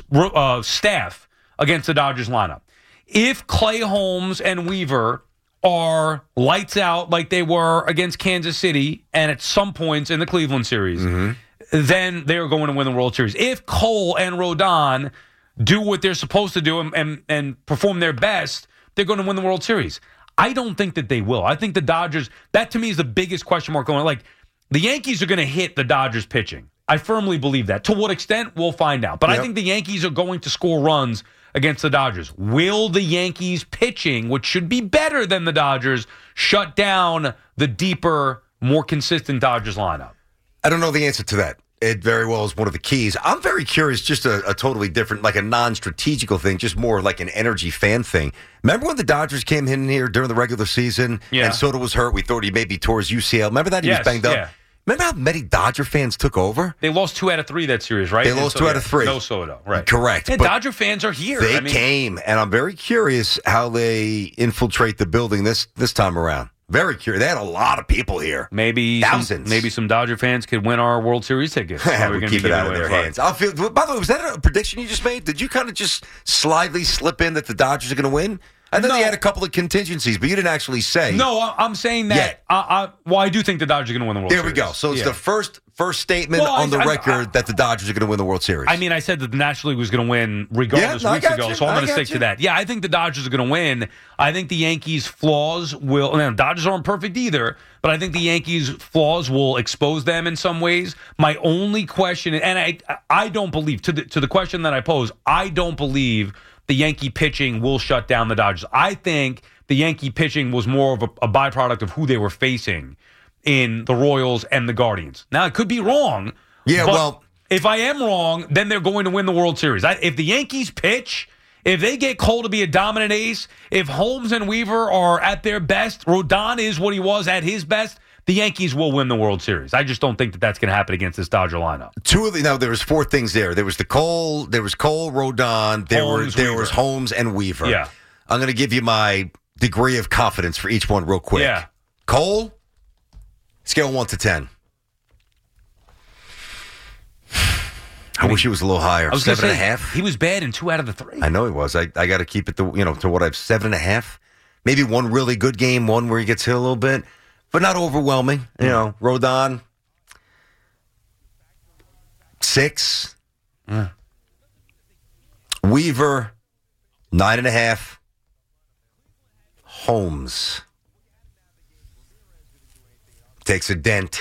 [SPEAKER 3] uh, staff against the Dodgers lineup. If Clay Holmes and Weaver are lights out like they were against Kansas City and at some points in the Cleveland series, mm-hmm. then they're going to win the World Series. If Cole and Rodon do what they're supposed to do and, and, and perform their best, they're going to win the World Series. I don't think that they will. I think the Dodgers, that to me is the biggest question mark going. Like, the Yankees are going to hit the Dodgers pitching. I firmly believe that. To what extent, we'll find out. But yep. I think the Yankees are going to score runs against the Dodgers. Will the Yankees pitching, which should be better than the Dodgers, shut down the deeper, more consistent Dodgers lineup?
[SPEAKER 4] I don't know the answer to that. It very well is one of the keys. I'm very curious, just a, a totally different, like a non-strategical thing, just more like an energy fan thing. Remember when the Dodgers came in here during the regular season
[SPEAKER 3] yeah.
[SPEAKER 4] and Soto was hurt? We thought he maybe tore his U C L. Remember that? He
[SPEAKER 3] yes,
[SPEAKER 4] was banged up.
[SPEAKER 3] Yeah.
[SPEAKER 4] Remember how many Dodger fans took over?
[SPEAKER 3] They lost two out of three that series, right?
[SPEAKER 4] They lost
[SPEAKER 3] so,
[SPEAKER 4] two
[SPEAKER 3] yeah,
[SPEAKER 4] out of three.
[SPEAKER 3] No Soto, right.
[SPEAKER 4] Correct.
[SPEAKER 3] And Dodger fans are here.
[SPEAKER 4] They
[SPEAKER 3] I mean,
[SPEAKER 4] came, and I'm very curious how they infiltrate the building this this time around. Very curious. They had a lot of people here.
[SPEAKER 3] Maybe
[SPEAKER 4] thousands.
[SPEAKER 3] Some, maybe some Dodger fans could win our World Series tickets.
[SPEAKER 4] we keep it out of their hands. I'll feel. By the way, was that a prediction you just made? Did you kind of just slyly slip in that the Dodgers are going to win? I thought
[SPEAKER 3] no.
[SPEAKER 4] they had a couple of contingencies, but you didn't actually say.
[SPEAKER 3] No, I'm saying that. I, I, well, I do think the Dodgers are going to win the World
[SPEAKER 4] there
[SPEAKER 3] Series.
[SPEAKER 4] There we go. So it's
[SPEAKER 3] yeah.
[SPEAKER 4] the first first statement
[SPEAKER 3] well,
[SPEAKER 4] on the
[SPEAKER 3] I,
[SPEAKER 4] record
[SPEAKER 3] I, I,
[SPEAKER 4] that the Dodgers are going to win the World Series.
[SPEAKER 3] I mean, I said that the National League was going to win regardless
[SPEAKER 4] yeah, no,
[SPEAKER 3] weeks ago,
[SPEAKER 4] you.
[SPEAKER 3] so I'm going to stick
[SPEAKER 4] you.
[SPEAKER 3] to that. Yeah, I think the Dodgers are going to win. I think the Yankees' flaws will. Now, Dodgers aren't perfect either, but I think the Yankees' flaws will expose them in some ways. My only question, and I, I don't believe to the to the question that I pose, I don't believe the Yankee pitching will shut down the Dodgers. I think the Yankee pitching was more of a, a byproduct of who they were facing in the Royals and the Guardians. Now, it could be wrong.
[SPEAKER 4] Yeah,
[SPEAKER 3] but
[SPEAKER 4] well,
[SPEAKER 3] if I am wrong, then they're going to win the World Series. I, if the Yankees pitch, if they get Cole to be a dominant ace, if Holmes and Weaver are at their best, Rodon is what he was at his best, the Yankees will win the World Series. I just don't think that that's going to happen against this Dodger lineup.
[SPEAKER 4] Two of the now there was four things there. There was the Cole, there was Cole, Rodon, there
[SPEAKER 3] Holmes,
[SPEAKER 4] were there
[SPEAKER 3] Weaver.
[SPEAKER 4] was Holmes and Weaver.
[SPEAKER 3] Yeah,
[SPEAKER 4] I'm going to give you my degree of confidence for each one real quick.
[SPEAKER 3] Yeah,
[SPEAKER 4] Cole, scale one to ten. I I wish he was a little higher.
[SPEAKER 3] I was
[SPEAKER 4] seven
[SPEAKER 3] gonna
[SPEAKER 4] and a
[SPEAKER 3] say,
[SPEAKER 4] half.
[SPEAKER 3] He was bad in two out of the three.
[SPEAKER 4] I know he was. I, I got to keep it to you know to what I've seven and a half. Maybe one really good game, one where he gets hit a little bit, but not overwhelming. You know, Rodon six,
[SPEAKER 3] Yeah.
[SPEAKER 4] Weaver nine and a half, Holmes takes a dent.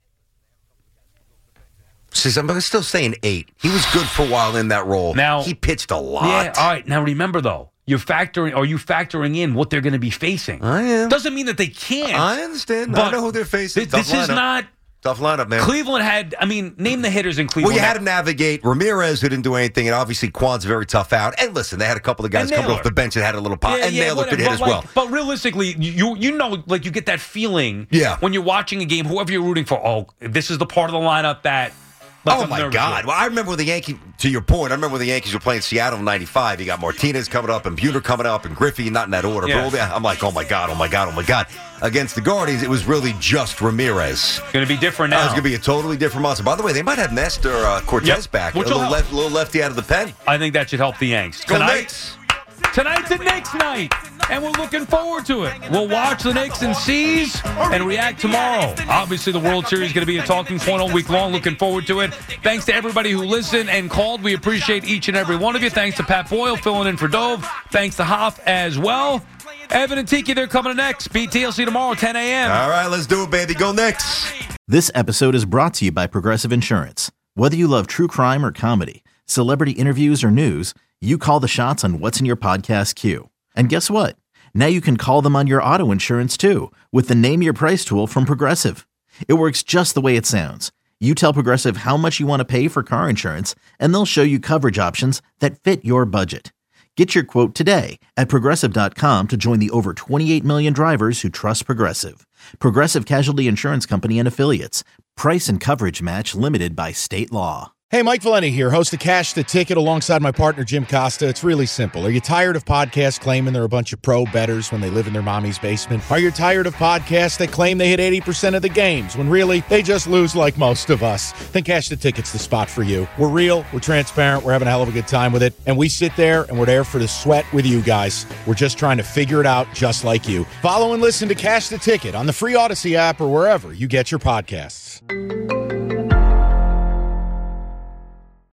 [SPEAKER 4] Says I'm still saying eight. He was good for a while in that role.
[SPEAKER 3] Now
[SPEAKER 4] he pitched a lot.
[SPEAKER 3] Yeah. All right. Now remember though, you're factoring. Are you factoring in what they're going to be facing?
[SPEAKER 4] I am.
[SPEAKER 3] Doesn't mean that they can't.
[SPEAKER 4] I understand.
[SPEAKER 3] But
[SPEAKER 4] I know who they're facing.
[SPEAKER 3] Th- this
[SPEAKER 4] Tough
[SPEAKER 3] is
[SPEAKER 4] lineup.
[SPEAKER 3] not.
[SPEAKER 4] Tough lineup, man.
[SPEAKER 3] Cleveland had. I mean, name the hitters in Cleveland.
[SPEAKER 4] Well, you had to navigate Ramirez, who didn't do anything, and obviously Quan's very tough out. And listen, they had a couple of guys
[SPEAKER 3] And
[SPEAKER 4] coming
[SPEAKER 3] Naylor.
[SPEAKER 4] off the bench that had a little pop,
[SPEAKER 3] Yeah,
[SPEAKER 4] and
[SPEAKER 3] yeah,
[SPEAKER 4] Naylor could
[SPEAKER 3] whatever.
[SPEAKER 4] hit as
[SPEAKER 3] But, like,
[SPEAKER 4] well.
[SPEAKER 3] But realistically, you you know, like you get that feeling.
[SPEAKER 4] Yeah.
[SPEAKER 3] When you're watching a game, whoever you're rooting for, oh, this is the part of the lineup that. Like,
[SPEAKER 4] Oh,
[SPEAKER 3] I'm
[SPEAKER 4] my
[SPEAKER 3] nervous
[SPEAKER 4] God.
[SPEAKER 3] with.
[SPEAKER 4] Well, I remember when the Yankees, to your point, I remember when the Yankees were playing Seattle in ninety-five. You got Martinez coming up and Buhner coming up and Griffey, not in that order.
[SPEAKER 3] Yeah.
[SPEAKER 4] But all the- I'm like, oh, my God, oh, my God, oh, my God. Against the Guardians, it was really just Ramirez.
[SPEAKER 3] Going to be different now.
[SPEAKER 4] That was going to be a totally different monster. By the way, they might have Nestor uh, Cortez
[SPEAKER 3] Yep.
[SPEAKER 4] back.
[SPEAKER 3] Which
[SPEAKER 4] a
[SPEAKER 3] will
[SPEAKER 4] little,
[SPEAKER 3] help.
[SPEAKER 4] left, little lefty out of the pen.
[SPEAKER 3] I think that should help the Yanks.
[SPEAKER 4] Go
[SPEAKER 3] Tonight,
[SPEAKER 4] Knicks.
[SPEAKER 3] Tonight's the Knicks night, and we're looking forward to it. We'll watch the Knicks and C's and react tomorrow. Obviously, the World Series is going to be a talking point all week long. Looking forward to it. Thanks to everybody who listened and called. We appreciate each and every one of you. Thanks to Pat Boyle filling in for Dove. Thanks to Hoff as well. Evan and Tiki, they're coming next. B T L C tomorrow, ten a.m.
[SPEAKER 4] All right, let's do it, baby. Go Knicks.
[SPEAKER 2] This episode is brought to you by Progressive Insurance. Whether you love true crime or comedy, celebrity interviews or news, you call the shots on what's in your podcast queue. And guess what? Now you can call them on your auto insurance too with the Name Your Price tool from Progressive. It works just the way it sounds. You tell Progressive how much you want to pay for car insurance, and they'll show you coverage options that fit your budget. Get your quote today at Progressive dot com to join the over twenty-eight million drivers who trust Progressive. Progressive Casualty Insurance Company and Affiliates. Price and coverage match limited by state law.
[SPEAKER 1] Hey, Mike Valenti here, host of Cash the Ticket alongside my partner, Jim Costa. It's really simple. Are you tired of podcasts claiming they're a bunch of pro bettors when they live in their mommy's basement? Are you tired of podcasts that claim they hit eighty percent of the games when really they just lose like most of us? Then Cash the Ticket's the spot for you. We're real, we're transparent, we're having a hell of a good time with it, and we sit there and we're there for the sweat with you guys. We're just trying to figure it out just like you. Follow and listen to Cash the Ticket on the free Odyssey app or wherever you get your podcasts.